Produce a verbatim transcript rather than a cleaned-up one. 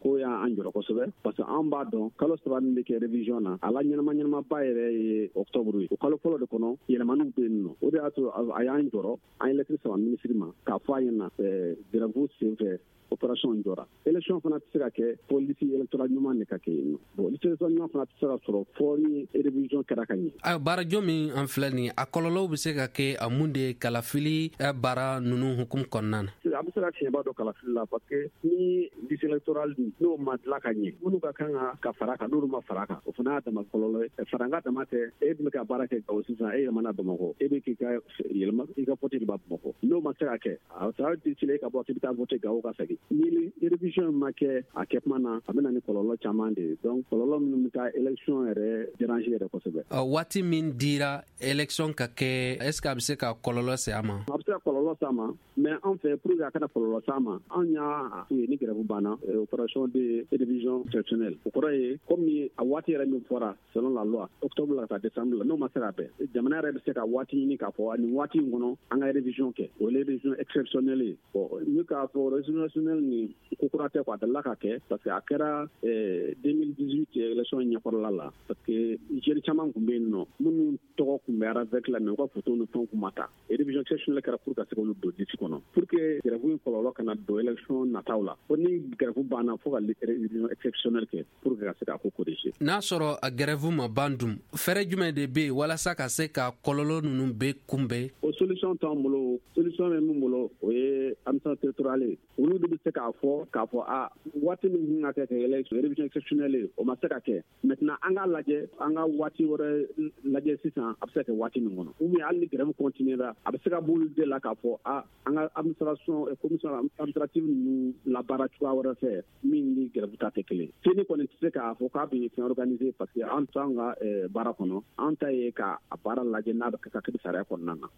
ko y'an jɔrɔ kosɛbɛ parce que an b'a dɔn kalo saba min bɛ kɛ révision na a la ɲɛnama ɲɛnamaba yɛrɛ ye octobre ye o kalo fɔlɔ de kɔnɔ yɛlɛmaniw bɛ yen nɔ o de y'a to a y'an jɔrɔ an ye lettre saba minisiri ma k'a fɔ a ɲɛna grève senfɛ opération jɔra élection fana tɛ se ka kɛ fo liste électorale ɲuman de ka kɛ yen nɔ bon liste électorale ɲuman fana tɛ se ka sɔrɔ fo ni révision kɛra ka ɲɛ. a baarajo min an filɛ nin a kɔlɔlɔw bɛ se ka kɛ a mun de ye kalafili baara ninnu hukumu kɔnɔna na. a bɛ se ka fiɲɛba dɔ kalafili la parce que ni liste électorale n'o ma dilan ka ɲɛ minnu ka kan ka fara kan n'olu ma fara kan o fana y'a dama kɔlɔlɔ ye faranga dama tɛ e bɛ ka baara kɛ Gawo sisan e yɛlɛmana Bamakɔ e bɛ k'i ka yɛlɛma i ka vote de b'a Bamakɔ n'o ma se ka kɛ a bɛ décider ka bɔ k'i bɛ taa vote Gawo ka segin ni révision ma kɛ a kɛ kuma na a bɛ na ni kɔlɔlɔ caman de ye donc kɔlɔlɔ minnu bɛ taa élection yɛrɛ déranger yɛrɛ kosɛbɛ. waati min dira élection ka kɛ est ce que a bɛ se ka kɔlɔlɔ se a ma. a bɛ se ka kɔlɔlɔ se a ma mais an fɛ pour que a kana kɔlɔlɔ se a ma an y'a f'u ye ni grève banna opération de révision exceptionnelle o kɔrɔ ye comme a waati yɛrɛ min fɔra selon la loi octobre la ka taa décembre la n'o ma se ka bɛn jamana yɛrɛ bɛ se ka waati ɲini k'a fɔ nin waati in kɔnɔ an ka révision kɛ o ye révision exceptionnelle ye bon ni k'a fɔ révision exceptionnelle ni ko kura tɛ quoi a delila ka kɛ parce que a kɛra deux mille dix-huit élection ɲɛkɔrɔla la parce que jeunes caman tun bɛ yen nɔ minnu tɔgɔ tun bɛ avec la mais u ka photo ni fɛnw tun ma ta et révision exceptionnelle kɛra pour ka se k'olu don liste kɔnɔ pour que grève in kɔlɔlɔ kana don élection nataw la ko ni grève banna fo ka révision exceptionnelle kɛ pour que ka se k'a ko corriger. n'a sɔrɔ a grève ma ban dun fɛrɛ jumɛn de bɛ yen walasa ka se ka kɔlɔlɔ ninnu bɛɛ kunbɛn. o solution t'an bolo solution bɛ min bolo o ye administration territoriale ye olu de bɛ se k'a fɔ k'a fɔ a waati min kan ka kɛ ka élection révision exceptionnelle o ma se ka kɛ maintenant an ka lajɛ an ka waati wɛrɛ lajɛ sisan a bɛ se ka kɛ waati min kɔnɔ ou bien hali ni grève continuera a bɛ se ka b'olu de la k'a fɔ a an ka administration commission administrative ninnu labaara cogoya wɛrɛ fɛ min ni grève ta tɛ kelen seni kɔni tɛ se k'a fɔ k'a bɛ fɛn organiser parce que an t'an ka baara kɔnɔ an ta ye ka a baara lajɛ n'a bɛ kɛ ka kɛ sariya kɔnɔna na